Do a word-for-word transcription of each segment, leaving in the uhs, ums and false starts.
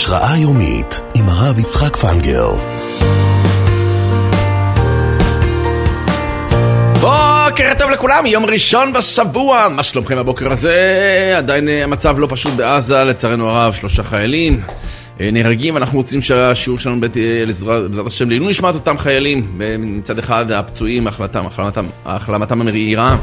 השראה יומית עם הרב יצחק פנגר. בוקר טוב לכולם, יום ראשון בשבוע. מה שלומכם הבוקר הזה? עדיין המצב לא פשוט בעזה, לצערנו הרב, שלושה חיילים נהרגים. אנחנו רוצים שהשיעור שלנו בעזרת השם לעילוי נשמת אותם חיילים. מצד אחד הפצועים, החלטתם, החלמתם, החלמתם המהירה,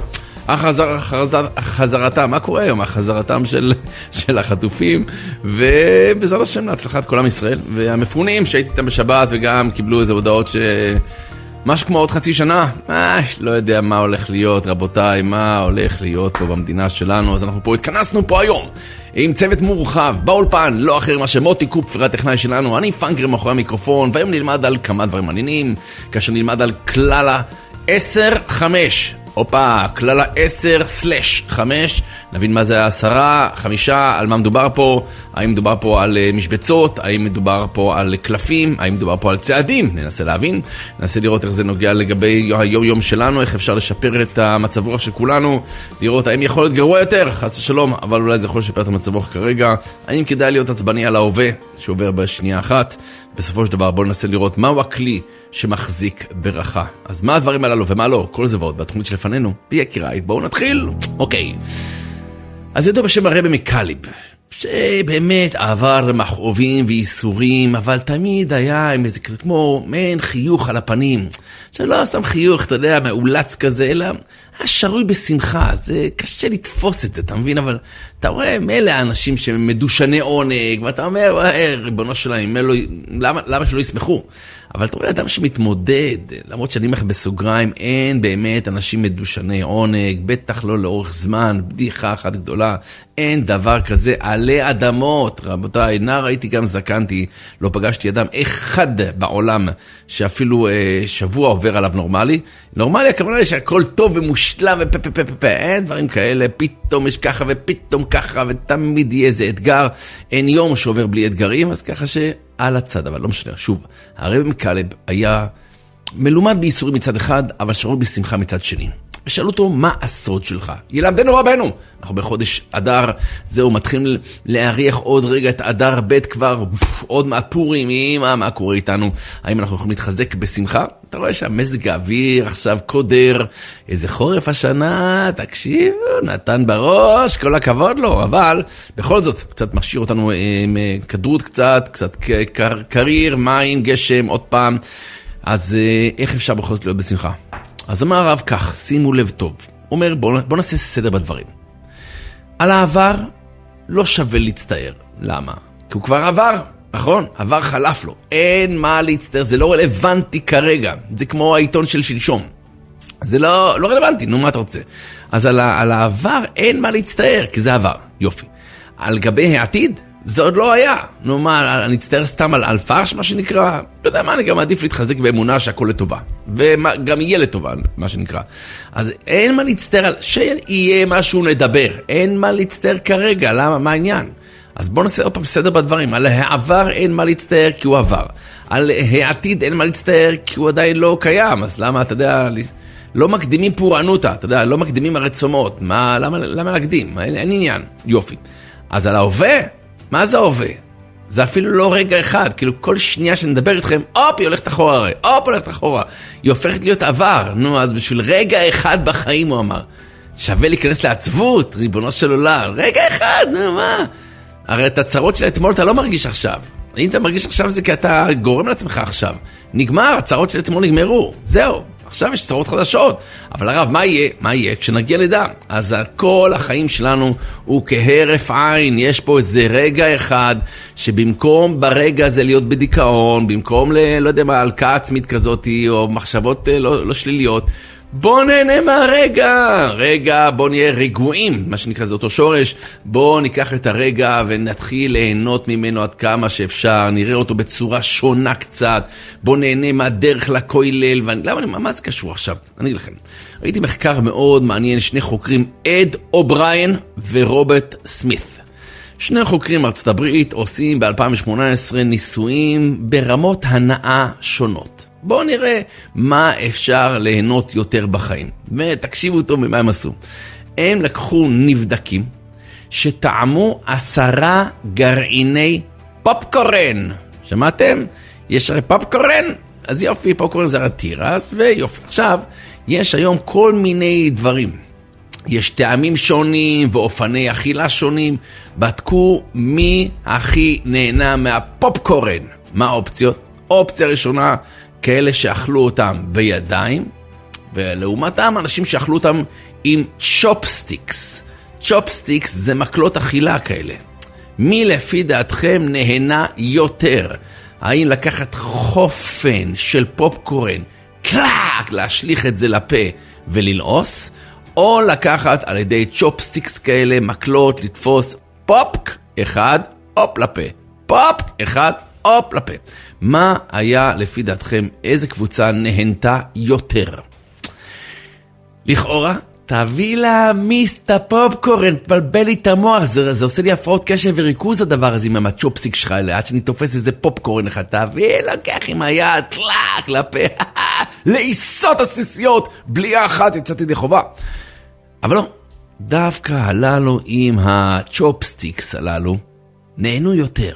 החזרתם, מה קורה היום? החזרתם של, של החטופים, ובעזרת השם להצלחת כל עם ישראל. והמפונים שהייתי איתם בשבת וגם קיבלו איזה הודעות ש... משהו כמו עוד חצי שנה, אה, לא יודע מה הולך להיות, רבותיי, מה הולך להיות פה במדינה שלנו. אז אנחנו פה התכנסנו פה היום עם צוות מורחב באולפן, לא אחר מה שמוטי קופפר הטכנאי שלנו, אני פנגר מאחורי המיקרופון, והיום נלמד על כמה דברים מעניינים, כאשר נלמד על כלל ה-עשר חמש, אופה, כלל ה-עשר סלש חמש, נבין מה זה העשרה, חמישה, על מה מדובר פה, האם מדובר פה על משבצות, האם מדובר פה על קלפים, האם מדובר פה על צעדים, ננסה להבין, ננסה לראות איך זה נוגע לגבי היום יום שלנו, איך אפשר לשפר את המצב רוח של כולנו, לראות האם יכול להיות גרוע יותר, חס ושלום, אבל אולי זה יכול לשפר את המצב רוח כרגע, האם כדאי להיות עצבני על ההווה, שעובר בשנייה אחת, בסופו של דבר בואו ננסה לראות מהו הכלי שמחזיק ברכה. אז מה הדברים הללו ומה לא, כל זה ועוד בתוכנית שלפנינו, ביקיריי, בואו נתחיל. אוקיי. אז ידוע בשם הרבי מקליב, שבאמת עבר מכאובים וייסורים, אבל תמיד היה עם איזה כמו מעין חיוך על הפנים, שלא סתם חיוך, אתה יודע, מאולץ כזה, אלא היה שרוי בשמחה. זה קשה לתפוס את זה, אתה מבין? אבל אתה רואה, מאלה האנשים שמדושני עונג, ואתה אומר, ריבונו שלהם, למה, למה שלא ישמחו? אבל אתה רואה אדם שמתמודד, למרות שאני אומר בסוגריים, אין באמת אנשים מדושני עונג, בטח לא לאורך זמן, בדיחה אחת גדולה, אין דבר כזה עלי אדמות. רבותיי, נער הייתי גם זקנתי, לא פגשתי אדם אחד בעולם שאפילו אה, שבוע עובר עליו נורמלי. נורמלי הכוונה היא שהכל טוב ומושלם ופה פה פה פה פה, אין דברים כאלה, פתאום יש ככה ופתאום ככה, ותמיד יהיה איזה אתגר, אין יום שעובר בלי אתגרים, אז ככה שעל הצד, אבל לא משנה, שוב, הרבי מקליב היה מלומד בייסורים מצד אחד, אבל שרוי בשמחה מצד שני. ושאלו אותו, מה הסוד שלך? ילמדנו רבנו. אנחנו בחודש אדר, זהו, מתחילים להריח עוד רגע את אדר ב' כבר, עוד מעט פורים, מה, מה קורה איתנו? האם אנחנו יכולים להתחזק בשמחה? אתה רואה שהמזג האוויר עכשיו קודר, איזה חורף השנה, תקשיב, נתן בראש, כל הכבוד לו, אבל בכל זאת, קצת משאיר אותנו עם כדרות קצת, קצת קר, קריר, מים, גשם, עוד פעם, אז איך אפשר בכל זאת להיות בשמחה? אז אומר הרב כך, שימו לב טוב. הוא אומר, בוא, בוא נעשה סדר בדברים. על העבר לא שווה להצטער. למה? כי הוא כבר עבר, נכון? עבר חלף לו. אין מה להצטער, זה לא רלוונטי כרגע. זה כמו העיתון של שלשום. זה לא, לא רלוונטי, נו מה אתה רוצה? אז על, על העבר אין מה להצטער, כי זה עבר. יופי. על גבי העתיד, זה עוד לא היה. נו מה, אני אצטער סתם על, על פרש, מה שנקרא. אתה יודע מה, אני גם מעדיף להתחזק באמונה שהכל לטובה. וגם יהיה לטובה, מה שנקרא. אז אין מה להצטער על, שיהיה משהו לדבר. אין מה להצטער כרגע, למה, מה העניין? אז בואו נעשה עוד פעם סדר בדברים. על העבר אין מה להצטער כי הוא עבר. על העתיד אין מה להצטער כי הוא עדיין לא קיים. אז למה, אתה יודע, לא מקדימים פורענותה, אתה יודע, לא מקדימים הרצומות. מה, למה, למה להקדים? אין, אין עניין. יופי. אז על ההווה, מה זה ההווה? זה אפילו לא רגע אחד, כאילו כל שנייה שנדבר איתכם, אופ, היא הולכת אחורה הרי, אופ, הולכת אחורה. היא הופכת להיות עבר. נו, אז בשביל רגע אחד בחיים, הוא אמר, שווה להיכנס לעצבות, ריבונו של עולם. רגע אחד, נו, מה? הרי את הצרות של אתמול אתה לא מרגיש עכשיו. אם אתה מרגיש עכשיו זה כי אתה גורם לעצמך עכשיו. נגמר, הצרות של אתמול נגמרו. זהו. עכשיו יש צרות חדשות, אבל הרב, מה יהיה? מה יהיה? כשנגיע לידה. אז כל החיים שלנו הוא כהרף עין. יש פה איזה רגע אחד, שבמקום ברגע הזה להיות בדיכאון, במקום ל... לא יודע מה, הלקאה עצמית כזאת, או מחשבות לא, לא שליליות, בוא נהנה מהרגע. רגע, בוא נהיה רגועים, מה שנקרא זה אותו שורש. בוא ניקח את הרגע ונתחיל ליהנות ממנו עד כמה שאפשר. נראה אותו בצורה שונה קצת. בוא נהנה מהדרך לכולל. ואני, למה, מה זה קשור עכשיו? אני אגיד לכם. ראיתי מחקר מאוד מעניין, שני חוקרים, אד אובריין ורוברט סמית. שני חוקרים מארצות הברית עושים ב-אלפיים שמונה עשרה ניסויים ברמות הנאה שונות. בואו נראה מה אפשר ליהנות יותר בחיים. ותקשיבו טוב ממה הם עשו. הם לקחו נבדקים שטעמו עשרה גרעיני פופקורן. שמעתם? יש הרי פופקורן? אז יופי, פופקורן זה הרי תירס, ויופי. עכשיו, יש היום כל מיני דברים. יש טעמים שונים ואופני אכילה שונים. בדקו מי הכי נהנה מהפופקורן. מה האופציות? אופציה ראשונה, כאלה שאכלו אותם בידיים, ולעומתם אנשים שאכלו אותם עם צ'ופסטיקס. צ'ופסטיקס זה מקלות אכילה כאלה. מי לפי דעתכם נהנה יותר? האם לקחת חופן של פופקורן, קלאק, להשליך את זה לפה וללעוס, או לקחת על ידי צ'ופסטיקס כאלה, מקלות, לתפוס פופק אחד, אופ לפה. פופק אחד, אופ לפה. מה היה לפי דעתכם, איזה קבוצה נהנתה יותר? לכאורה, תביא לה מיסטה פופקורן, תבלבל לי את המוח, זה, זה עושה לי הפרעות קשב וריכוז הדבר הזה עם הצ'ופסיק שלך, עד שאני תופס איזה פופקורן אחד, תביא, לוקח עם היד, קלאק, לפה, לעיסות הסיסיות, בלי אחת יצאתי די חובה. אבל לא, דווקא הללו עם הצ'ופסטיקס הללו, נהנו יותר.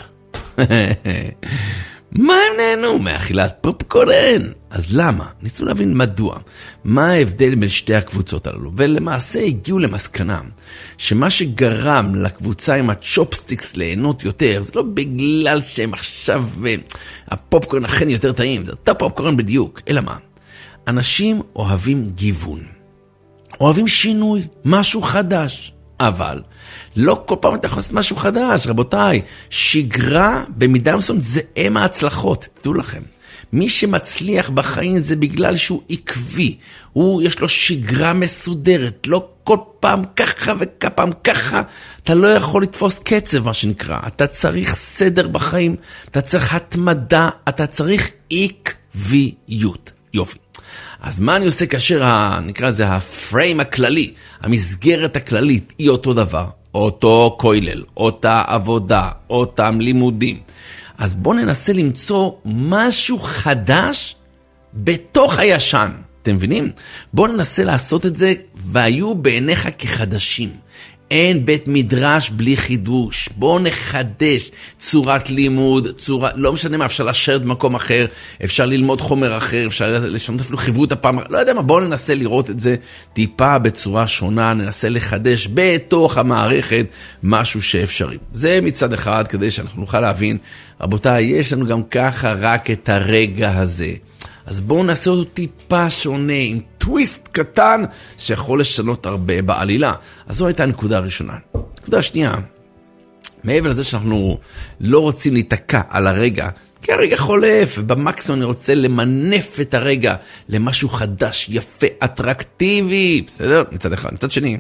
מה הם נהנו? מאכילת פופקורן. אז למה? ניסו להבין מדוע. מה ההבדל בין שתי הקבוצות הללו? ולמעשה הגיעו למסקנה שמה שגרם לקבוצה עם הצ'ופסטיקס ליהנות יותר, זה לא בגלל שהם עכשיו הפופקורן אכן יותר טעים, זה אותו פופקורן בדיוק. אלא מה? אנשים אוהבים גיוון. אוהבים שינוי, משהו חדש. אבל לא כל פעם אתה יכול לעשות משהו חדש, רבותיי. שגרה במידה מסוימת זה אם ההצלחות, תדעו לכם. מי שמצליח בחיים זה בגלל שהוא עקבי. הוא, יש לו שגרה מסודרת, לא כל פעם ככה וכפעם ככה. אתה לא יכול לתפוס קצב, מה שנקרא. אתה צריך סדר בחיים, אתה צריך התמדה, אתה צריך עקביות. יופי. אז מה אני עושה כאשר, ה, נקרא זה הפריים הכללי, המסגרת הכללית היא אותו דבר, אותו כולל, אותה עבודה, אותם לימודים. אז בואו ננסה למצוא משהו חדש בתוך הישן. אתם מבינים? בואו ננסה לעשות את זה והיו בעיניך כחדשים. אין בית מדרש בלי חידוש. בואו נחדש צורת לימוד, צורה, לא משנה מה, אפשר לשרת במקום אחר, אפשר ללמוד חומר אחר, אפשר לשנות אפילו חברות הפעם, לא יודע מה, בואו ננסה לראות את זה טיפה בצורה שונה, ננסה לחדש בתוך המערכת משהו שאפשרי. זה מצד אחד, כדי שאנחנו נוכל להבין, רבותיי, יש לנו גם ככה רק את הרגע הזה. אז בואו נעשה אותו טיפה שונה, עם טוויסט קטן שיכול לשנות הרבה בעלילה. אז זו הייתה הנקודה הראשונה. הנקודה השנייה, מעבר לזה שאנחנו לא רוצים להתעקע על הרגע, כי הרגע חולף, ובמקסימום אני רוצה למנף את הרגע למשהו חדש, יפה, אטרקטיבי, בסדר? מצד אחד. מצד שני,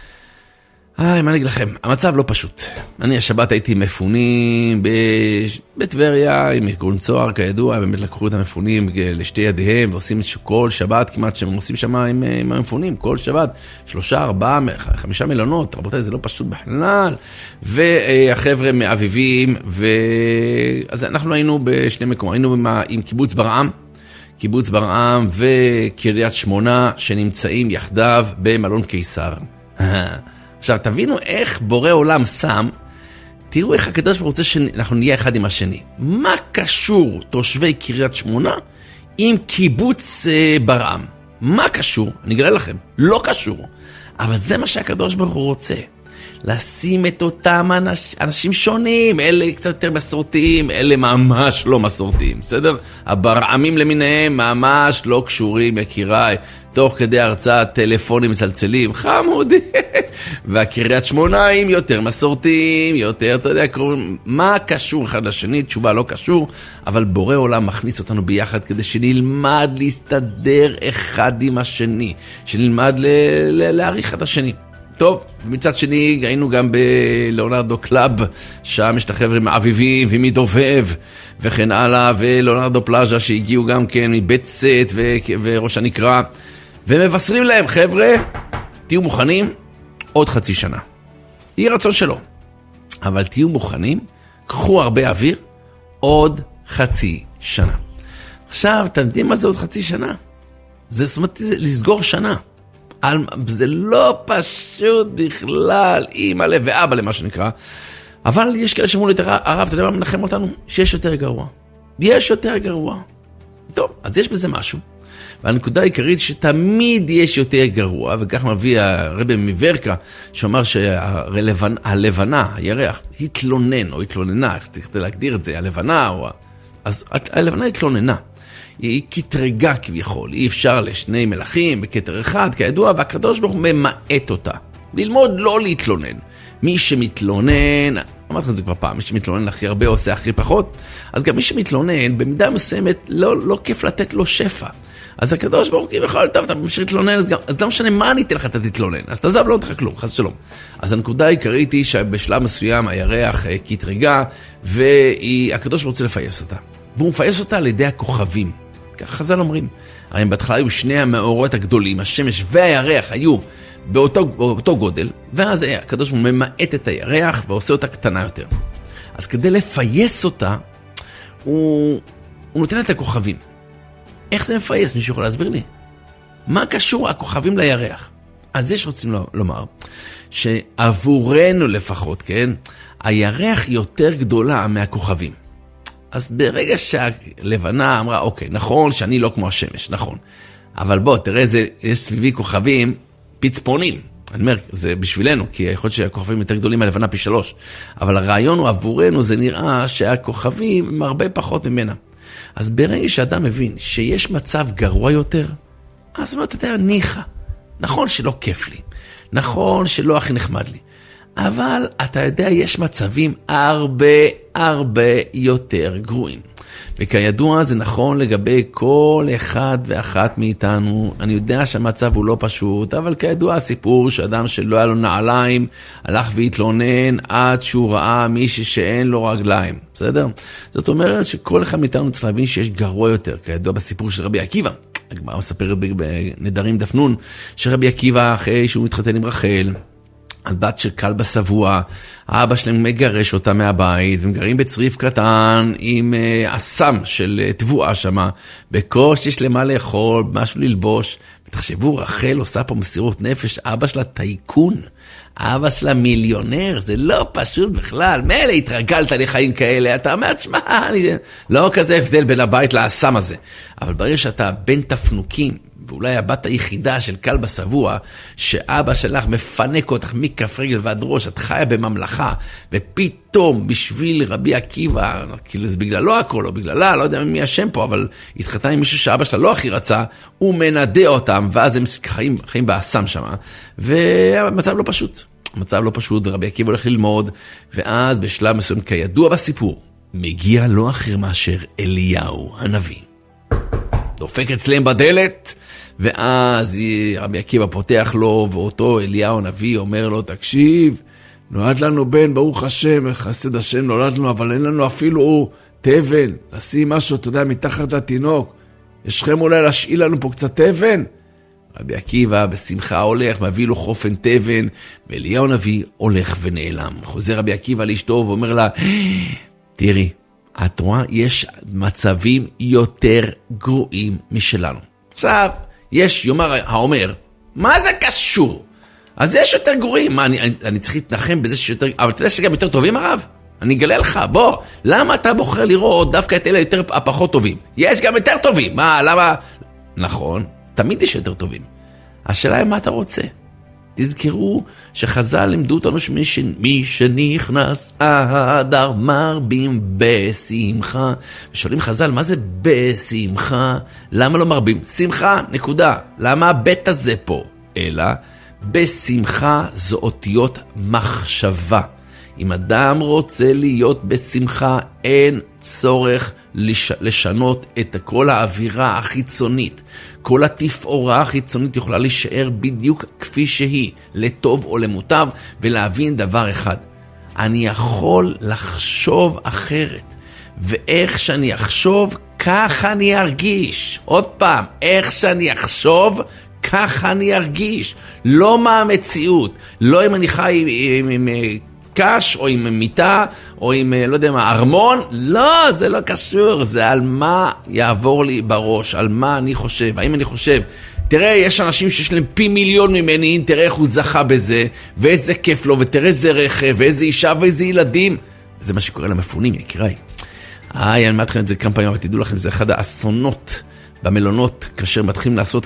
היי, מה אני אגיד לכם? המצב לא פשוט. אני השבת הייתי מפונים בטבריה עם ארגון צוהר, כידוע, באמת לקחו את המפונים לשתי ידיהם, ועושים כל שבת כמעט שהם עושים שם עם, עם המפונים, כל שבת, שלושה, ארבעה, חמישה מלונות, רבותיי, זה לא פשוט בכלל. והחבר'ה מאביבים, ו... אז אנחנו היינו בשני מקומות, היינו עם קיבוץ ברעם, קיבוץ ברעם וקריית שמונה, שנמצאים יחדיו במלון קיסר. עכשיו, תבינו איך בורא עולם שם, תראו איך הקדוש רוצה שאנחנו נהיה אחד עם השני. מה קשור תושבי קריית שמונה עם קיבוץ אה, ברעם? מה קשור? אני אגלה לכם, לא קשור. אבל זה מה שהקדוש ברוך הוא רוצה. לשים את אותם אנש, אנשים שונים, אלה קצת יותר מסורתיים, אלה ממש לא מסורתיים, בסדר? הברעמים למיניהם ממש לא קשורים, יקיריי. תוך כדי הרצאה טלפונים מצלצלים, חמודי. והקריית שמונאים יותר מסורתיים, יותר, אתה יודע, מה קשור אחד לשני? תשובה לא קשור, אבל בורא עולם מכניס אותנו ביחד כדי שנלמד להסתדר אחד עם השני, שנלמד ל- ל- להעריך את השני. טוב, מצד שני היינו גם בלאונרדו קלאב, שם יש את החבר'ה מאביבים ומדובב וכן הלאה, ולאונרדו פלאז'ה שהגיעו גם כן מבית סט ו- וראש הנקרא, ומבשרים להם, חבר'ה, תהיו מוכנים עוד חצי שנה. יהיה רצון שלו. אבל תהיו מוכנים, קחו הרבה אוויר, עוד חצי שנה. עכשיו, אתם יודעים מה זה עוד חצי שנה? זה, זאת אומרת, זה לסגור שנה. זה לא פשוט בכלל, אמא לב ואבא למה שנקרא. אבל יש כאלה שאמרו לי, הרב, אתה יודע מה מנחם אותנו? שיש יותר גרוע. יש יותר גרוע. טוב, אז יש בזה משהו. והנקודה העיקרית שתמיד יש יותר גרוע, וכך מביא הרבי מוורקה, שאומר שהלבנה, הירח, התלונן או התלוננה, איך צריך להגדיר את זה, הלבנה, או... אז הלבנה התלוננה. היא כתרגה כביכול, אי אפשר לשני מלכים בכתר אחד, כידוע, והקדוש ברוך הוא ממעט אותה. ללמוד לא להתלונן. מי שמתלונן, אמרתי לך את זה כבר פעם, מי שמתלונן הכי הרבה עושה הכי פחות, אז גם מי שמתלונן, במידה מסוימת, לא, לא כיף לתת לו שפע. אז הקדוש ברוך הוא כביכול, טוב, אתה ממשיך להתלונן, אז, גם, אז לא משנה מה אני אתן לך, אתה תתלונן. אז תעזב לא נתך כלום, חס שלום. אז הנקודה העיקרית היא שבשלב מסוים הירח כתרגה, והקדוש רוצה לפייס אותה. והוא מפייס אותה על ידי הכוכבים. ככה חז"ל אומרים. הרי בהתחלה היו שני המאורות הגדולים, השמש והירח היו באותו, באותו גודל, ואז הקדוש ברוך הוא ממעט את הירח ועושה אותה קטנה יותר. אז כדי לפייס אותה, הוא, הוא נותן את הכוכבים. איך זה מפייס? מישהו יכול להסביר לי? מה קשור הכוכבים לירח? אז יש רוצים לומר, שעבורנו לפחות, כן, הירח יותר גדולה מהכוכבים. אז ברגע שהלבנה אמרה, אוקיי, נכון שאני לא כמו השמש, נכון. אבל בוא, תראה, זה, יש סביבי כוכבים פצפונים. אני אומר, זה בשבילנו, כי יכול להיות שהכוכבים יותר גדולים מהלבנה פי שלוש. אבל הרעיון הוא עבורנו, זה נראה שהכוכבים הם הרבה פחות ממנה. אז ברגע שאדם מבין שיש מצב גרוע יותר, אז מה, אתה יודע, ניחה. נכון שלא כיף לי. נכון שלא הכי נחמד לי. אבל אתה יודע, יש מצבים הרבה הרבה יותר גרועים. וכידוע זה נכון לגבי כל אחד ואחת מאיתנו. אני יודע שהמצב הוא לא פשוט, אבל כידוע הסיפור שאדם שלא היה לו נעליים, הלך והתלונן עד שהוא ראה מישהו שאין לו רגליים. בסדר? זאת אומרת שכל אחד מאיתנו צריך להבין שיש גרוע יותר. כידוע בסיפור של רבי עקיבא. הגמרא מספרת בנדרים דף נון, שרבי עקיבא אחרי שהוא מתחתן עם רחל, הבת של כלבא שבוע, האבא שלהם מגרש אותה מהבית, והם גרים בצריף קטן עם uh, אסם של uh, תבואה שמה, בקושי יש למה לאכול, משהו ללבוש. ותחשבו, רחל עושה פה מסירות נפש, אבא שלה טייקון, אבא שלה מיליונר, זה לא פשוט בכלל. מילא התרגלת לחיים כאלה, אתה אומר, תשמע, אני... לא כזה הבדל בין הבית לאסם הזה. אבל ברגע שאתה בין תפנוקים, ואולי הבת היחידה של כלבא שבוע, שאבא שלך מפנק אותך מכף רגל ועד ראש, את חיה בממלכה, ופתאום בשביל רבי עקיבא, כאילו זה בגללו הכל, או בגללה, לא יודע מי השם פה, אבל התחתנה עם מישהו שאבא שלה לא הכי רצה, הוא מנדה אותם, ואז הם חיים, חיים באסם שם, והמצב לא פשוט. המצב לא פשוט, ורבי עקיבא הולך ללמוד, ואז בשלב מסוים כידוע בסיפור, מגיע לא אחר מאשר אליהו הנביא. דופק אצלם בדלת, ואז רבי עקיבא פותח לו, ואותו אליהו הנביא אומר לו, תקשיב, נולד לנו בן, ברוך השם, חסד השם נולד לנו, אבל אין לנו אפילו תבן, לשים משהו, אתה יודע, מתחת לתינוק. יש לכם אולי להשאיל לנו פה קצת תבן? רבי עקיבא בשמחה הולך, מביא לו חופן תבן, ואליהו הנביא הולך ונעלם. חוזר רבי עקיבא לאשתו ואומר לה, תראי, את רואה, יש מצבים יותר גרועים משלנו. עכשיו, יש יאמר האומר, מה זה קשור? אז יש יותר גרועים. מה, אני, אני, אני צריך להתנחם בזה שיותר... אבל אתה יודע שגם יותר טובים, הרב? אני אגלה לך, בוא, למה אתה בוחר לראות דווקא את אלה יותר הפחות טובים? יש גם יותר טובים. מה, למה? נכון, תמיד יש יותר טובים. השאלה היא מה אתה רוצה. תזכרו שחז"ל לימדו אותנו שמי שנכנס אדר מרבים בשמחה. ושואלים חז"ל, מה זה בשמחה? למה לא מרבים? שמחה, נקודה. למה הבית הזה פה? אלא בשמחה זו אותיות מחשבה. אם אדם רוצה להיות בשמחה, אין צורך לש... לשנות את כל האווירה החיצונית. כל התפאורה החיצונית יכולה להישאר בדיוק כפי שהיא, לטוב או למוטב, ולהבין דבר אחד. אני יכול לחשוב אחרת, ואיך שאני אחשוב, כך אני ארגיש. עוד פעם, איך שאני אחשוב, כך אני ארגיש. לא מה המציאות, לא אם אני חי עם... עם, עם קש, או עם מיטה, או עם, לא יודע מה, ארמון, לא, זה לא קשור, זה על מה יעבור לי בראש, על מה אני חושב, האם אני חושב תראה, יש אנשים שיש להם פי מיליון ממני, תראה איך הוא זכה בזה, ואיזה כיף לו, ותראה איזה רכב, ואיזה אישה, ואיזה ילדים. זה מה שקורה למפונים, יקיריי. איי, אני מעט לכם את זה כמה פעמים, אבל תדעו לכם, זה אחד האסונות במלונות, כאשר מתחילים לעשות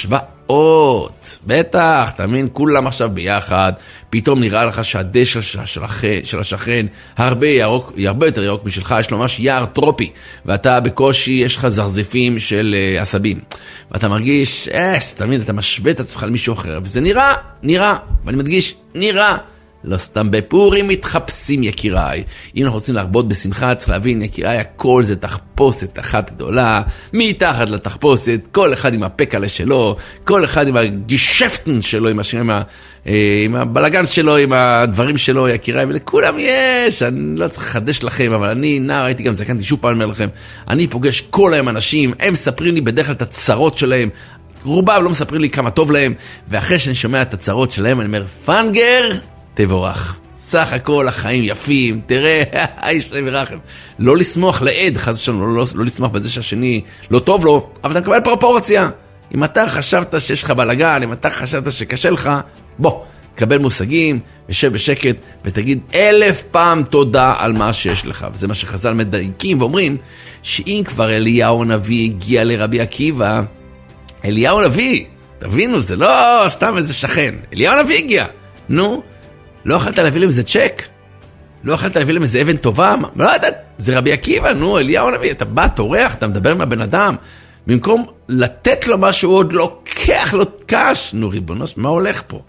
השוואות. בטח, תאמין, כולם עכשיו ביחד, פתאום נראה לך שהדשא של, של, של השכן הרבה, ירוק, הרבה יותר ירוק משלך, יש לו ממש יער טרופי, ואתה בקושי, יש לך זרזפים של uh, עשבים. ואתה מרגיש, אס, תאמין, אתה משווה את עצמך למישהו אחר, וזה נראה, נראה, ואני מדגיש, נראה. לא סתם בפורים מתחפשים, יקיריי. אם אנחנו רוצים להרבות בשמחה, צריך להבין, יקיריי, הכל זה תחפושת אחת גדולה, מתחת לתחפושת, כל אחד עם הפקלה שלו, כל אחד עם הגישפטן שלו, עם, השם, עם, ה, עם הבלגן שלו, עם הדברים שלו, יקיריי, ולכולם יש, אני לא צריך לחדש לכם, אבל אני נער, הייתי גם זקנתי שוב פעם אומר לכם, אני פוגש כל היום אנשים, הם מספרים לי בדרך כלל את הצרות שלהם, רובם לא מספרים לי כמה טוב להם, ואחרי שאני שומע את הצרות שלהם, אני אומר, פנגר, תבורך. סך הכל החיים יפים, תראה, האיש להם ורחם. לא לשמוח לעד, חס ושלום, לא, לא, לא לשמוח בזה שהשני לא טוב לו, אבל אתה מקבל פרופורציה. אם אתה חשבת שיש לך בלגן, אם אתה חשבת שקשה לך, בוא, תקבל מושגים, ושב בשקט, ותגיד אלף פעם תודה על מה שיש לך. וזה מה שחז"ל מדייקים ואומרים, שאם כבר אליהו הנביא הגיע לרבי עקיבא, אליהו הנביא, תבינו, זה לא סתם איזה שכן, אליהו הנביא הגיע, נו, לא יכולת להביא להם איזה צ'ק? לא יכולת להביא להם איזה אבן טובה? לא יודעת, זה רבי עקיבא, נו, אליהו הנביא, אתה בא, תורח, אתה מדבר עם הבן אדם, במקום לתת לו משהו עוד לוקח לו קש, נו ריבונו, מה הולך פה?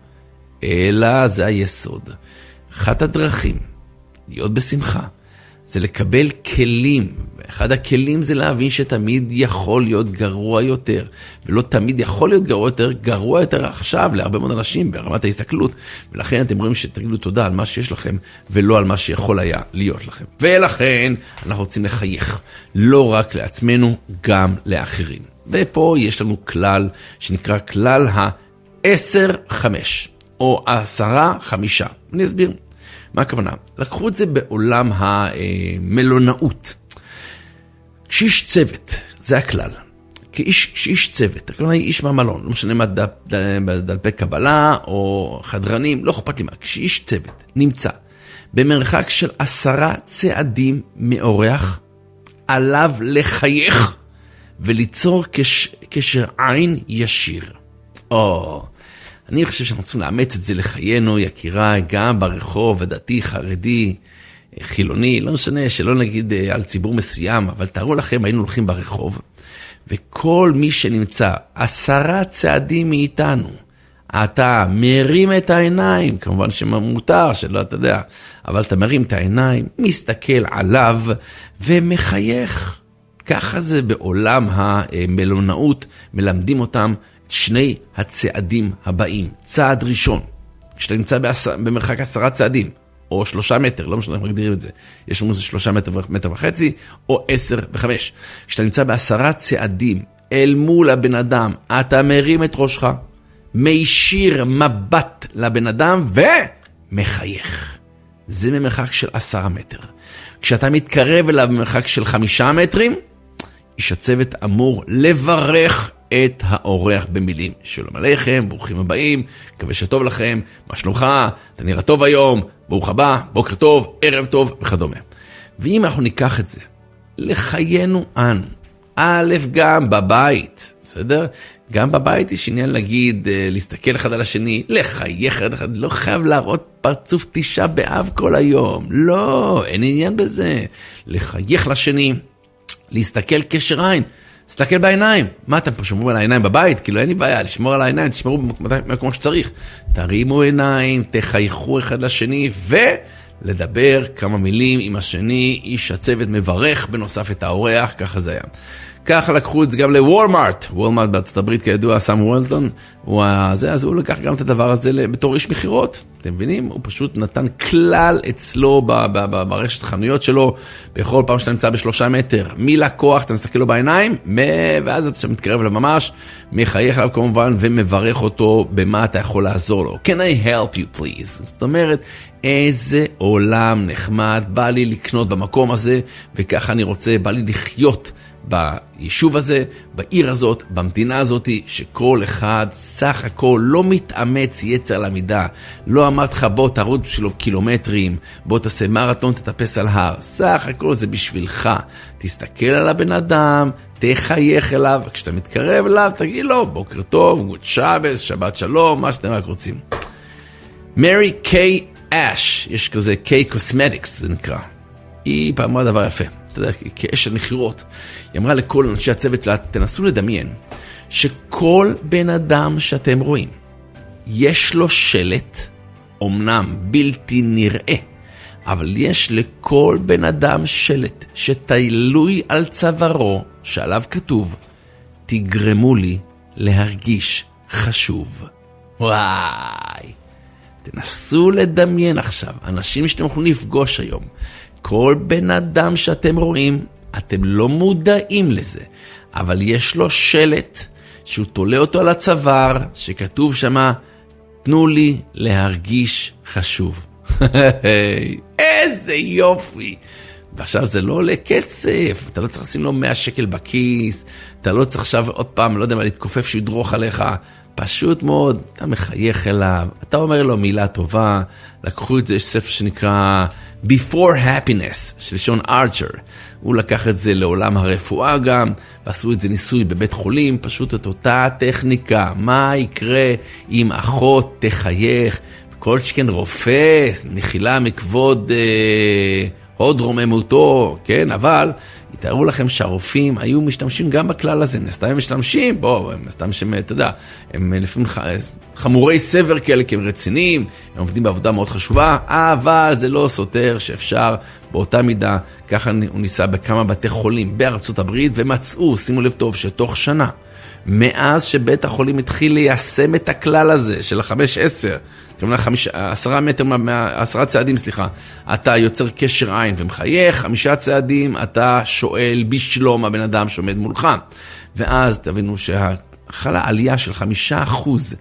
אלא זה היסוד. אחת הדרכים, להיות בשמחה, זה לקבל כלים, ואחד הכלים זה להבין שתמיד יכול להיות גרוע יותר, ולא תמיד יכול להיות גרוע יותר, גרוע יותר עכשיו להרבה מאוד אנשים ברמת ההסתכלות, ולכן אתם רואים שתגידו תודה על מה שיש לכם, ולא על מה שיכול היה להיות לכם. ולכן אנחנו רוצים לחייך, לא רק לעצמנו, גם לאחרים. ופה יש לנו כלל שנקרא כלל ה-עשר חמש, או עשרה חמישה. אני אסביר. מה הכוונה? לקחו את זה בעולם המלונאות. כשיש צוות, זה הכלל. כשיש צוות, הכוונה היא איש מהמלון, לא משנה מה דלפי קבלה או חדרנים, לא אכפת לי מה. כשיש צוות נמצא במרחק של עשרה צעדים מאורח, עליו לחייך וליצור קש, קשר עין ישיר. או... אני חושב שאנחנו צריכים לאמץ את זה לחיינו, יקיריי, גם ברחוב, דתי, חרדי, חילוני, לא משנה, שלא נגיד על ציבור מסוים, אבל תארו לכם, היינו הולכים ברחוב, וכל מי שנמצא עשרה צעדים מאיתנו, אתה מרים את העיניים, כמובן שמותר, שלא אתה יודע, אבל אתה מרים את העיניים, מסתכל עליו ומחייך. ככה זה בעולם המלונאות, מלמדים אותם, שני הצעדים הבאים. צעד ראשון, כשאתה נמצא בעשר, במרחק עשרה צעדים, או שלושה מטר, לא משנה, מגדירים את זה. יש לנו איזה שלושה מטר, מטר וחצי, או עשר וחמש. כשאתה נמצא בעשרה צעדים, אל מול הבן אדם, אתה מרים את ראשך, מישיר מבט לבן אדם, ומחייך. זה ממרחק של עשרה מטר. כשאתה מתקרב אליו במרחק של חמישה מטרים, איש הצוות אמור לברך את האורח במילים. שלום עליכם, ברוכים הבאים, מקווה שטוב לכם, מה שלומך, אתה נראה טוב היום, ברוך הבא, בוקר טוב, ערב טוב וכדומה. ואם אנחנו ניקח את זה לחיינו אנו, א' גם בבית, בסדר? גם בבית יש עניין להגיד, להסתכל אחד על השני, לחייך אחד, לא חייב להראות פרצוף תשעה באב כל היום, לא, אין עניין בזה. לחייך לשני, להסתכל קשר עין, תסתכל בעיניים. מה אתם פה שומרים על העיניים בבית? כאילו אין לי בעיה, לשמור על העיניים, תשמרו במקום שצריך. תרימו עיניים, תחייכו אחד לשני, ולדבר כמה מילים עם השני, איש הצוות מברך בנוסף את האורח, ככה זה היה. ככה לקחו את זה גם לוולמארט, וולמארט בארצות הברית כידוע, סם וולטון, הוא הזה, אז הוא לקח גם את הדבר הזה בתור איש מחירות, אתם מבינים? הוא פשוט נתן כלל אצלו ברשת חנויות שלו, בכל פעם שאתה נמצא בשלושה מטר, מלקוח, אתה מסתכל לו בעיניים, ואז אתה מתקרב אליו ממש, מחייך עליו כמובן, ומברך אותו במה אתה יכול לעזור לו. Can I help you please? זאת אומרת, איזה עולם נחמד, בא לי לקנות במקום הזה, וככה אני רוצה, בא לי לחיות ביישוב הזה, בעיר הזאת, במדינה הזאת, שכל אחד סך הכל לא מתאמץ יצר למידה. לא אמרת לך בוא תרוץ בשבילו קילומטרים, בוא תעשה מרתון, תטפס על הר. סך הכל זה בשבילך. תסתכל על הבן אדם, תחייך אליו, וכשאתה מתקרב אליו תגיד לו בוקר טוב, גוד שבס, שבת שלום, מה שאתם רק רוצים. מרי קיי אש, יש כזה קיי קוסמטיקס זה נקרא. היא פעם אמרה דבר יפה, אתה יודע, כאשת מחירות. היא אמרה לכל אנשי הצוות לה, תנסו לדמיין שכל בן אדם שאתם רואים יש לו שלט, אומנם בלתי נראה, אבל יש לכל בן אדם שלט שתלוי על צווארו שעליו כתוב תגרמו לי להרגיש חשוב. וואי, תנסו לדמיין עכשיו אנשים שאתם יכולים לפגוש היום. כל בן אדם שאתם רואים, אתם לא מודעים לזה, אבל יש לו שלט שהוא תולה אותו על הצוואר, שכתוב שמה, תנו לי להרגיש חשוב. איזה יופי. ועכשיו זה לא עולה כסף, אתה לא צריך לשים לו מאה שקל בכיס, אתה לא צריך עכשיו עוד פעם, לא יודע מה, להתכופף שהוא ידרוך עליך, פשוט מאוד, אתה מחייך אליו, אתה אומר לו מילה טובה. לקחו את זה, יש ספר שנקרא Before Happiness של שון ארצ'ר, הוא לקח את זה לעולם הרפואה גם, ועשו את זה ניסוי בבית חולים, פשוט את אותה טכניקה, מה יקרה אם אחות תחייך, כל שכן רופא, מחילה מכבוד אה, הוד רוממותו, כן, אבל תארו לכם שהרופאים היו משתמשים גם בכלל הזה, מסתם הם משתמשים, בוא, מסתם שהם, אתה יודע, הם לפעמים חמורי סבר כאלה, כי הם רציניים, הם עובדים בעבודה מאוד חשובה, אבל זה לא סותר שאפשר באותה מידה, ככה הוא ניסה בכמה בתי חולים בארצות הברית, ומצאו, שימו לב טוב, שתוך שנה, מאז שבית החולים התחיל ליישם את הכלל הזה, של החמש עשר, כמובן חמיש, עשרה מטר, עשרה צעדים, סליחה, אתה יוצר קשר עין ומחייך, חמישה צעדים, אתה שואל בשלום הבן אדם שעומד מולך. ואז תבינו שהחלה עלייה של חמישה אחוז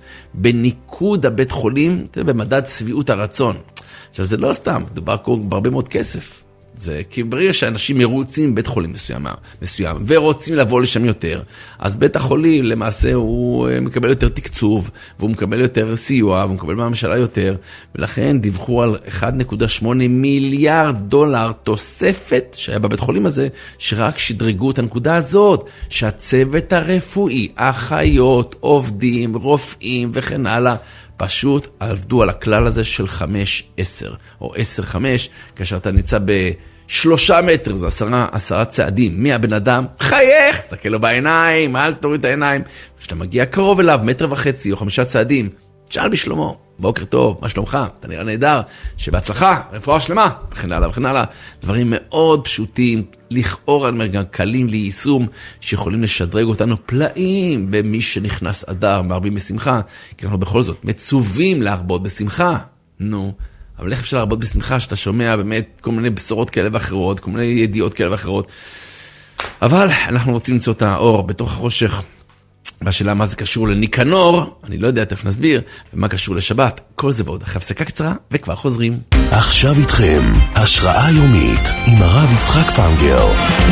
בניקוד הבית חולים, במדד סביעות הרצון. עכשיו זה לא סתם, דובר בהרבה מאוד כסף. זה כי ברגע שאנשים מרוצים בית חולים מסוים, מסוים ורוצים לבוא לשם יותר, אז בית החולים למעשה הוא מקבל יותר תקצוב, והוא מקבל יותר סיוע, והוא מקבל מהממשלה יותר, ולכן דיווחו על אחד נקודה שמונה מיליארד דולר תוספת שהיה בבית חולים הזה, שרק שדרגו את הנקודה הזאת, שהצוות הרפואי, אחיות, עובדים, רופאים וכן הלאה, פשוט עבדו על הכלל הזה של חמש עשר, או עשר חמש, כאשר אתה נמצא בשלושה מטר, זה עשרה, עשרה צעדים, מהבן אדם, חייך, תסתכל לו בעיניים, אל תוריד את העיניים, כשאתה מגיע קרוב אליו, מטר וחצי או חמישה צעדים, תשאל בשלומו, בוקר טוב, מה שלומך? אתה נראה נהדר, שבהצלחה, רפואה שלמה, וכן הלאה וכן הלאה, דברים מאוד פשוטים, לכאורה גם קלים ליישום, שיכולים לשדרג אותנו פלאים במי שנכנס אדר, מרבים בשמחה, כי אנחנו בכל זאת מצווים להרבות בשמחה, נו, אבל איך אפשר להרבות בשמחה שאתה שומע באמת כל מיני בשורות כאלה ואחרות, כל מיני ידיעות כאלה ואחרות, אבל אנחנו רוצים למצוא את האור בתוך החושך, והשאלה מה זה קשור לניקנור, אני לא יודע, תכף נסביר, ומה קשור לשבת, כל זה ועוד אחרי הפסקה קצרה, וכבר חוזרים. עכשיו איתכם, השראה יומית, עם הרב יצחק פנגר.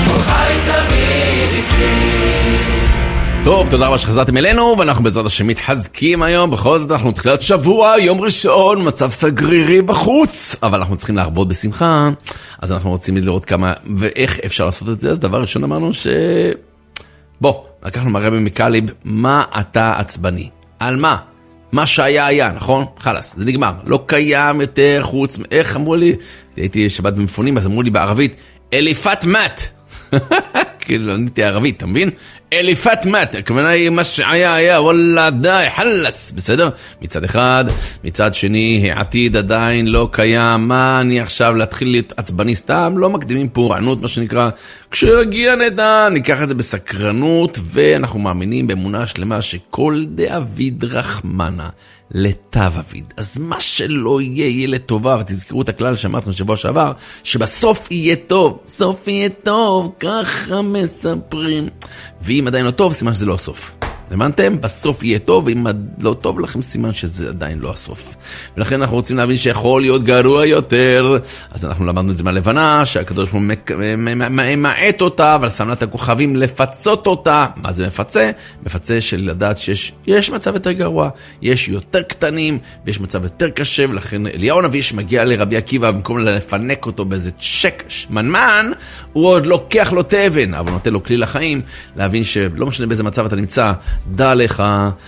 טוב, תודה רבה שחזרתם אלינו, ואנחנו בעזרת השם מתחזקים היום, בכל זאת אנחנו תחילת שבוע, יום ראשון, מצב סגרירי בחוץ, אבל אנחנו צריכים להרבות בשמחה, אז אנחנו רוצים לראות כמה, ואיך אפשר לעשות את זה, אז דבר ראשון אמרנו ש... בוא, לקחנו מהרבי מקליב, מה אתה עצבני? על מה? מה שהיה היה, נכון? חלס, זה נגמר. לא קיים יותר חוץ, איך אמרו לי? הייתי שבת במפונים, אז אמרו לי בערבית, אליפת מת. כאילו, לא נהייתי ערבית, אתה מבין? אליפת מת, הכוונה היא מה שהיה היה, וואלה די, חלס, בסדר? מצד אחד, מצד שני, העתיד עדיין לא קיים, מה אני עכשיו להתחיל להיות עצבני סתם? לא מקדימים פורענות, מה שנקרא, כשנגיע נדע, ניקח את זה בסקרנות, ואנחנו מאמינים באמונה שלמה שכל דאביד רחמנה לטב אביד. אז מה שלא יהיה, יהיה לטובה, ותזכרו את הכלל שאמרנו שבוע שעבר, שבסוף יהיה טוב, סוף יהיה טוב, ככה מספרים. ואם עדיין לא טוב, סימן שזה לא הסוף. הבנתם? בסוף יהיה טוב, ואם לא טוב לכם סימן שזה עדיין לא הסוף. ולכן אנחנו רוצים להבין שיכול להיות גרוע יותר, אז אנחנו למדנו את זה מהלבנה, שהקדוש ברוך הוא ממעט אותה, אבל שם לה את הכוכבים לפצות אותה. מה זה מפצה? מפצה של לדעת שיש יש מצב יותר גרוע, יש יותר קטנים, ויש מצב יותר קשה, ולכן אליהו הנביא שמגיע לרבי עקיבא, במקום לפנק אותו באיזה צ'ק מנמן, הוא עוד לוקח לו תבן, אבל נותן לו כלי לחיים, להבין שלא משנה באיזה מצב אתה נמצא, דע לך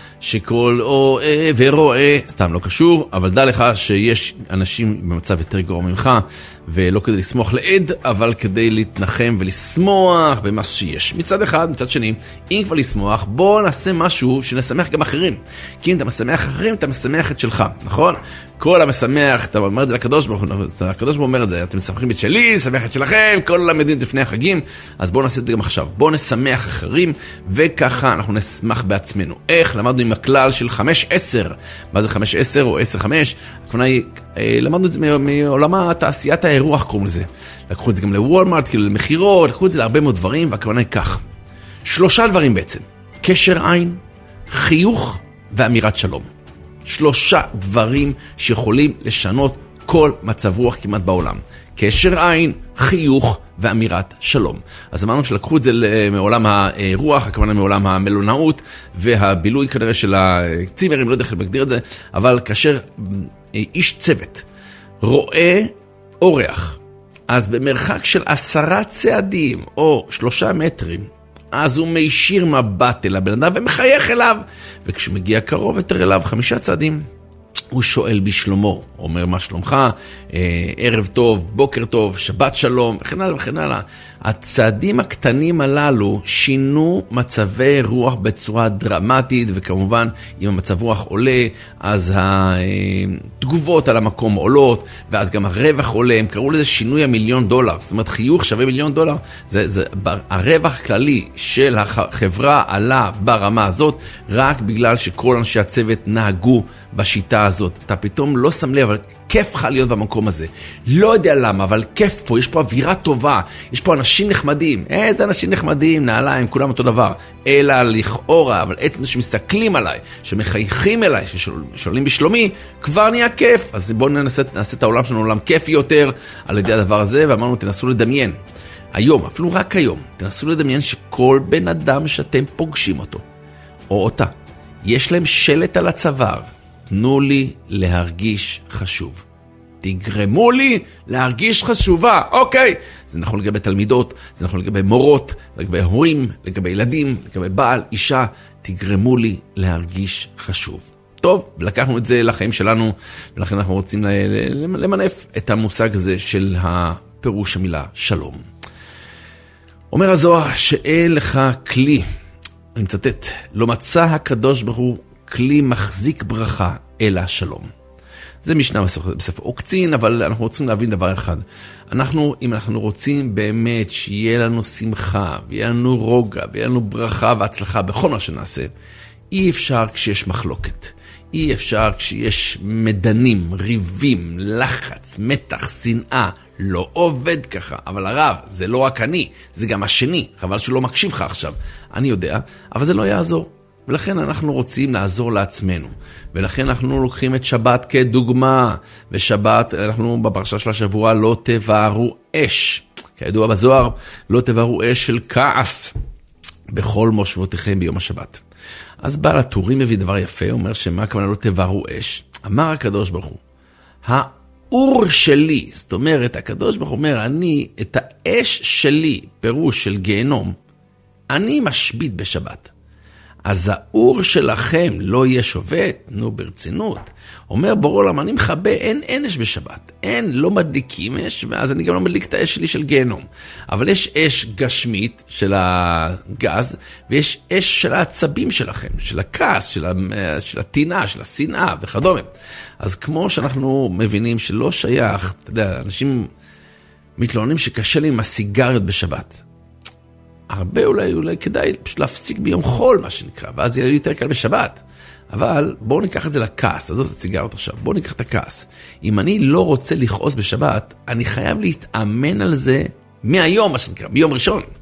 שכל או אה, ורואה, סתם לא קשור, אבל דע לך שיש אנשים במצב יותר גרוע ממך, ולא כדי לסמוך לעד, אבל כדי להתנחם ולשמוח במה שיש. מצד אחד, מצד שני, אם כבר לשמוח, בוא נעשה משהו שנשמח גם אחרים. כי אם אתה משמח אחרים, אתה משמח את שלך, נכון? כל המשמח, אתה אומר את זה לקדוש ברוך הוא, הקדוש ברוך הוא אומר את זה, אתם משמחים את שלי, משמח את שלכם, כל המדינות לפני החגים, אז בואו נעשה את זה גם עכשיו. בואו נשמח אחרים, וככה אנחנו נשמח בעצמנו. איך? למדנו עם הכלל של חמש עשר. מה זה חמש עשר או עשר חמש? הכוונה היא, למדנו את זה מעולם התעשיית האירוח, קוראים לזה. לקחו את זה גם לוולמארט, כאילו למחירות, לקחו את זה להרבה מאוד דברים, והכוונה היא כך. שלושה דברים בעצם. קשר עין, חיוך ואמירת שלום. שלושה דברים שיכולים לשנות כל מצב רוח כמעט בעולם. קשר עין, חיוך ואמירת שלום. אז אמרנו שלקחו את זה מעולם הרוח, הכוונה מעולם המלונאות והבילוי כנראה של הצימרים, לא יודע איך להגדיר את זה, אבל כאשר איש צוות רואה אורח, אז במרחק של עשרה צעדים או שלושה מטרים, אז הוא מישיר מבט אל הבן אדם ומחייך אליו, וכשהוא מגיע קרוב יותר אליו, חמישה צעדים, הוא שואל בשלומו, אומר מה שלומך, אה, ערב טוב, בוקר טוב, שבת שלום, וכן הלאה וכן הלאה. הצעדים הקטנים הללו שינו מצבי רוח בצורה דרמטית, וכמובן אם המצב רוח עולה, אז התגובות על המקום עולות, ואז גם הרווח עולה, הם קראו לזה שינוי המיליון דולר, זאת אומרת חיוך שווה מיליון דולר, זה, זה, הרווח הכללי של החברה עלה ברמה הזאת, רק בגלל שכל אנשי הצוות נהגו בשיטה הזאת. אתה פתאום לא שם לב, אבל כיף לך להיות במקום הזה. לא יודע למה, אבל כיף פה, יש פה אווירה טובה, יש פה אנשים נחמדים. איזה אנשים נחמדים, נעליים, כולם אותו דבר. אלא לכאורה, אבל עצם שמסתכלים עליי, שמחייכים אליי, ששואלים בשלומי, כבר נהיה כיף. אז בואו נעשה, נעשה את העולם שלנו עולם כיפי יותר על ידי הדבר הזה, ואמרנו, תנסו לדמיין. היום, אפילו רק היום, תנסו לדמיין שכל בן אדם שאתם פוגשים אותו, או אותה, יש להם שלט על הצוואר, תנו לי להרגיש חשוב. תגרמו לי להרגיש חשובה. אוקיי. זה נכון לגבי תלמידות, זה נכון לגבי מורות, לגבי הורים, לגבי ילדים, לגבי בעל, אישה. תגרמו לי להרגיש חשוב. טוב, ולקחנו את זה לחיים שלנו, ולכן אנחנו רוצים למנף את המושג הזה של הפירוש המילה שלום. אומר הזוהר שאין לך כלי, אני מצטט, לא מצא הקדוש ברוך הוא כלי מחזיק ברכה אלא שלום. זה משנה בספר עוקצין, אבל אנחנו רוצים להבין דבר אחד. אנחנו, אם אנחנו רוצים באמת שיהיה לנו שמחה, ויהיה לנו רוגע, ויהיה לנו ברכה והצלחה בכל מה שנעשה, אי אפשר כשיש מחלוקת. אי אפשר כשיש מדנים, ריבים, לחץ, מתח, שנאה. לא עובד ככה. אבל הרב, זה לא רק אני, זה גם השני. חבל שהוא לא מקשיב לך עכשיו. אני יודע, אבל זה לא יעזור. ולכן אנחנו רוצים לעזור לעצמנו. ולכן אנחנו לוקחים את שבת כדוגמה. ושבת, אנחנו בפרשה של השבוע, לא תבערו אש. כידוע בזוהר, לא תבערו אש של כעס בכל מושבותיכם ביום השבת. אז בעל הטורים מביא דבר יפה, אומר שמה הכוונה לא תבערו אש. אמר הקדוש ברוך הוא, האור שלי, זאת אומרת, הקדוש ברוך הוא אומר, אני, את האש שלי, פירוש של גיהנום, אני משבית בשבת. אז האור שלכם לא יהיה שובת, נו ברצינות. אומר בורא עולם, אני מכבה, אין, אין אש בשבת. אין, לא מדליקים אש, ואז אני גם לא מדליק את האש שלי של גיהנום. אבל יש אש גשמית של הגז, ויש אש של העצבים שלכם, של הכעס, של, של התינה, של השנאה וכדומה. אז כמו שאנחנו מבינים שלא שייך, אתה יודע, אנשים מתלוננים שקשה לי עם הסיגריות בשבת. הרבה אולי, אולי כדאי פשוט להפסיק ביום חול, מה שנקרא, ואז יהיה לי יותר קל בשבת. אבל בואו ניקח את זה לכעס, עזוב את הסיגרות עכשיו, בואו ניקח את הכעס. אם אני לא רוצה לכעוס בשבת, אני חייב להתאמן על זה מהיום, מה שנקרא, ביום ראשון.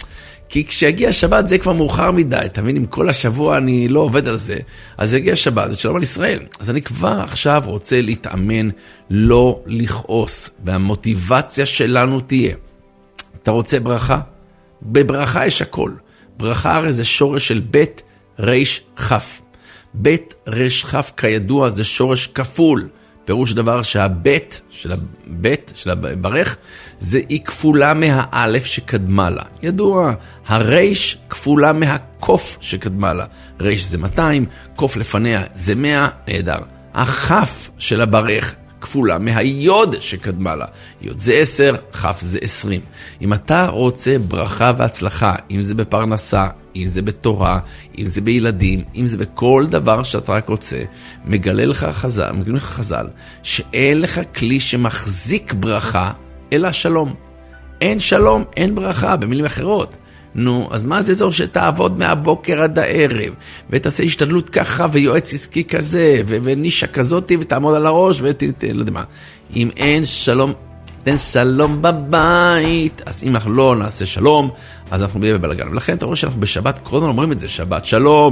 כי כשיגיע שבת זה כבר מאוחר מדי, תבין, אם כל השבוע אני לא עובד על זה, אז יגיע שבת, זה שלום על ישראל. אז אני כבר עכשיו רוצה להתאמן, לא לכעוס, והמוטיבציה שלנו תהיה. אתה רוצה ברכה? בברכה יש הכל. ברכה הרי זה שורש של בית ריש חף. בית ריש חף כידוע זה שורש כפול. פירוש דבר שהבית של הבית של הברך זה היא כפולה מהאלף שקדמה לה. ידוע, הריש כפולה מהקוף שקדמה לה. ריש זה מאתיים, קוף לפניה זה מאה, נהדר. החף של הברך כפולה מהיוד שקדמה לה. יוד זה עשר, חף זה עשרים. אם אתה רוצה ברכה והצלחה, אם זה בפרנסה, אם זה בתורה, אם זה בילדים, אם זה בכל דבר שאתה רק רוצה, מגלה לך חז"ל, מגלה לך חז"ל, שאין לך כלי שמחזיק ברכה, אלא שלום. אין שלום, אין ברכה, במילים אחרות. נו, אז מה זה זו שתעבוד מהבוקר עד הערב, ותעשה השתדלות ככה, ויועץ עסקי כזה, ו- ונישה כזאת, ותעמוד על הראש, ות... לא יודע מה. אם אין שלום, תן שלום בבית. אז אם אנחנו לא נעשה שלום, אז אנחנו נהיה בבלגן. ולכן אתה רואה שאנחנו בשבת, כל הזמן אומרים את זה, שבת שלום,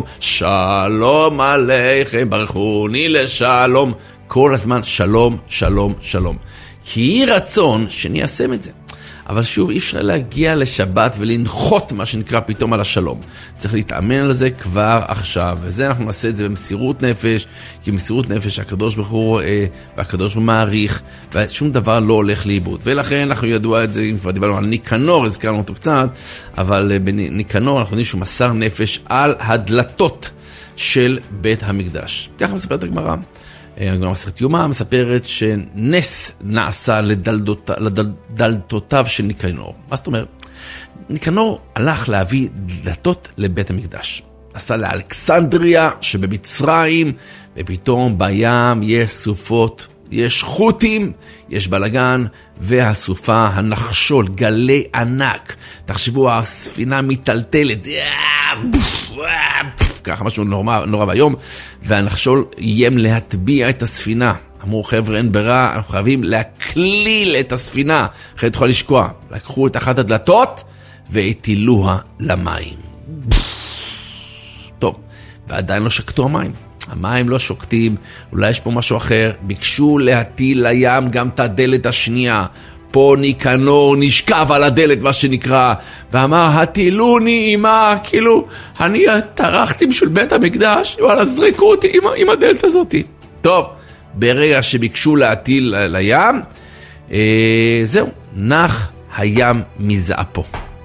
שלום עליכם, ברכוני לשלום. כל הזמן שלום, שלום, שלום. כי היא רצון שניישם את זה. אבל שוב, אי אפשר להגיע לשבת ולנחות מה שנקרא פתאום על השלום. צריך להתאמן על זה כבר עכשיו, וזה אנחנו נעשה את זה במסירות נפש, כי במסירות נפש הקדוש ברוך הוא רואה, והקדוש ברוך הוא מעריך, ושום דבר לא הולך לאיבוד. ולכן אנחנו ידוע את זה, אם כבר דיברנו על ניקנור, הזכרנו אותו קצת, אבל בניקנור אנחנו יודעים שהוא מסר נפש על הדלתות של בית המקדש. ככה מספרת הגמרא. הגמרא מסכת יומא מספרת שנס נעשה לדלתות, לדלתותיו של ניקנור. מה זאת אומרת? ניקנור הלך להביא דלתות לבית המקדש. עשה לאלכסנדריה שבמצרים, ופתאום בים יש סופות, יש חוטים, יש בלגן, והסופה הנחשול, גלי ענק. תחשבו, הספינה מטלטלת, ככה משהו נורא, נורא ביום, והנחשול יים להטביע את הספינה. אמרו, חבר'ה, אין ברירה, אנחנו חייבים להקליל את הספינה, אחרי תוכל לשקוע. לקחו את אחת הדלתות והטילוה למים. טוב, ועדיין לא שקטו המים. המים לא שוקטים, אולי יש פה משהו אחר. ביקשו להטיל לים גם את הדלת השנייה. פה ניקנור נשכב על הדלת, מה שנקרא, ואמר, הטילוני אימה, כאילו, אני טרחתי בשביל בית המקדש, וואלה, זרקו אותי עם, עם הדלת הזאת. טוב, ברגע שביקשו להטיל לים, אה, זהו, נח הים מזעפו.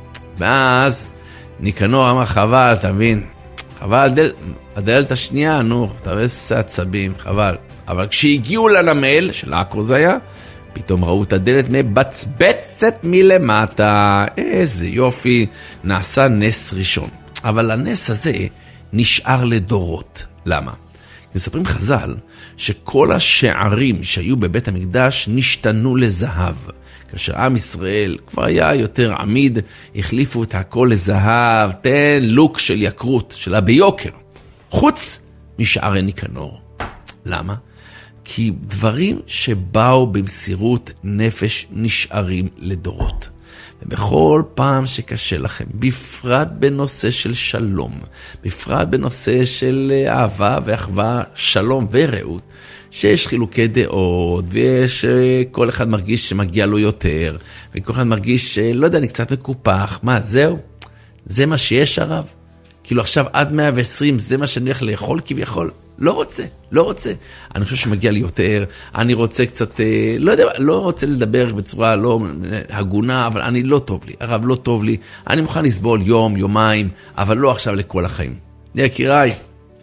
ואז ניקנור אמר, חבל, תבין, חבל, הדלת, הדלת השנייה, נו, תבס עצבים, חבל. אבל כשהגיעו לנמל, של עכו זה היה, פתאום ראו את הדלת מבצבצת מלמטה. איזה יופי, נעשה נס ראשון. אבל הנס הזה נשאר לדורות. למה? מספרים חז"ל שכל השערים שהיו בבית המקדש נשתנו לזהב. כאשר עם ישראל כבר היה יותר עמיד, החליפו את הכל לזהב, תן לוק של יקרות, שלה ביוקר. חוץ משערי ניקנור. למה? כי דברים שבאו במסירות נפש נשארים לדורות. ובכל פעם שקשה לכם, בפרט בנושא של שלום, בפרט בנושא של אהבה ואחווה, שלום ורעות, שיש חילוקי דעות, ויש כל אחד מרגיש שמגיע לו יותר, וכל אחד מרגיש שלא יודע, אני קצת מקופח. מה, זהו? זה מה שיש הרב? כאילו עכשיו עד מאה ועשרים זה מה שאני הולך לאכול כביכול? לא רוצה, לא רוצה. אני חושב שמגיע לי יותר, אני רוצה קצת, לא יודע, לא רוצה לדבר בצורה לא הגונה, אבל אני לא טוב לי, הרב לא טוב לי, אני מוכן לסבול יום, יומיים, אבל לא עכשיו לכל החיים. יקיריי,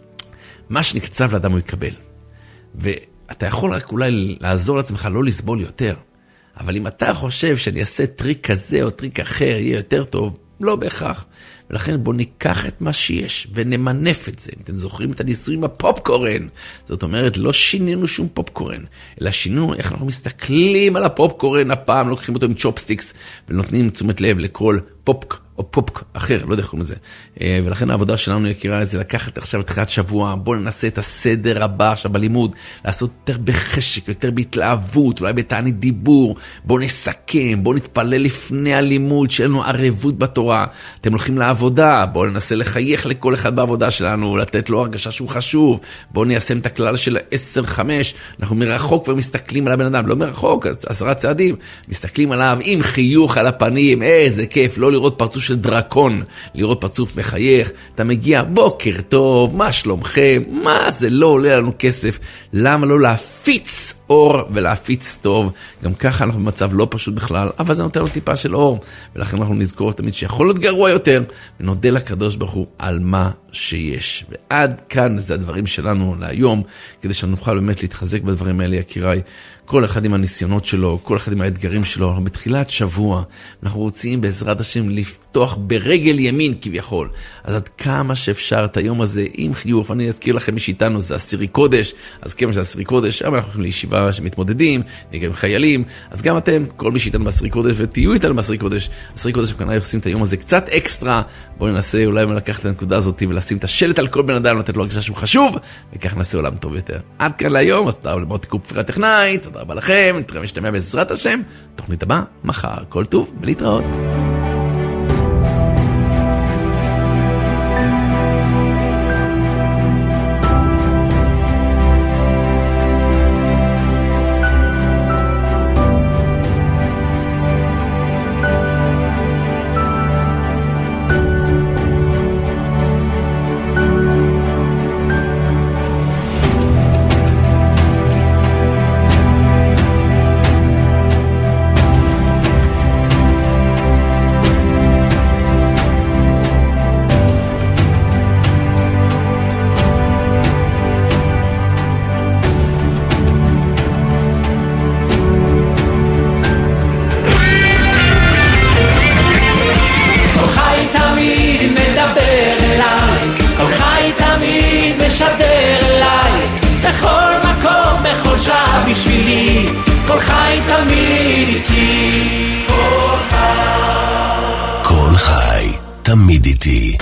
מה שנקצב לאדם הוא יקבל. ואתה יכול רק אולי לעזור לעצמך לא לסבול יותר, אבל אם אתה חושב שאני אעשה טריק כזה או טריק אחר, יהיה יותר טוב, לא בהכרח. ולכן בוא ניקח את מה שיש ונמנף את זה. אם אתם זוכרים את הניסוי עם הפופקורן, זאת אומרת, לא שינינו שום פופקורן, אלא שינינו איך אנחנו מסתכלים על הפופקורן, הפעם לוקחים אותו עם צ'ופסטיקס, ונותנים תשומת לב לכל פופק או פופ אחר, לא יודע איך קוראים לזה. ולכן העבודה שלנו יקירה זה לקחת עכשיו תחילת שבוע, בוא ננסה את הסדר הבא עכשיו בלימוד, לעשות יותר בחשק, יותר בהתלהבות, אולי בתענית דיבור, בוא נסכם, בוא נתפלל לפני הלימוד, שיהיה לנו ערבות בתורה. אתם הולכים לעבודה, בוא ננסה לחייך לכל אחד בעבודה שלנו, לתת לו הרגשה שהוא חשוב, בוא ניישם את הכלל של עשר חמש, אנחנו מרחוק ומסתכלים על הבן אדם, לא מרחוק, עשרה צעדים, מסתכלים עליו עם חיוך על הפנים, איזה כיף, לא לראות פרצוף של דרקון, לראות פרצוף מחייך, אתה מגיע, בוקר טוב, מה שלומכם, מה זה לא עולה לנו כסף, למה לא להפיץ אור ולהפיץ טוב, גם ככה אנחנו במצב לא פשוט בכלל, אבל זה נותן לו טיפה של אור, ולכן אנחנו נזכור תמיד שיכול להיות גרוע יותר, ונודה לקדוש ברוך הוא על מה שיש. ועד כאן זה הדברים שלנו להיום, כדי שנוכל באמת להתחזק בדברים האלה, יקיריי. כל אחד עם הניסיונות שלו, כל אחד עם האתגרים שלו, אנחנו בתחילת שבוע, אנחנו רוצים בעזרת השם לפתוח ברגל ימין כביכול, אז עד כמה שאפשר את היום הזה עם חיוך, ואני אזכיר לכם מי שאיתנו זה עשירי קודש, אז כמה שזה עשירי קודש, אבל אנחנו הולכים לישיבה שמתמודדים, נהיה גם חיילים, אז גם אתם, כל מי שאיתנו בעשירי קודש, ותהיו איתנו בעשירי קודש, עשירי קודש כנראה עושים את היום הזה קצת אקסטרה, בואו ננסה אולי לקחת את הנקודה הזאת ולשים את השלט על כל בן אדם, לתת לו הרגשה שהוא חשוב, וכך נעשה עולם טוב יותר. עד כאן להיום, אז תודה למוטי קופר הטכנאי, תודה רבה לכם, נתראה משתמע בעזרת השם, תוכנית הבאה, מחר, כל טוב ולהתראות. בשבילי, כל חי תמיד איתי, כל חי. כל חי תמיד איתי.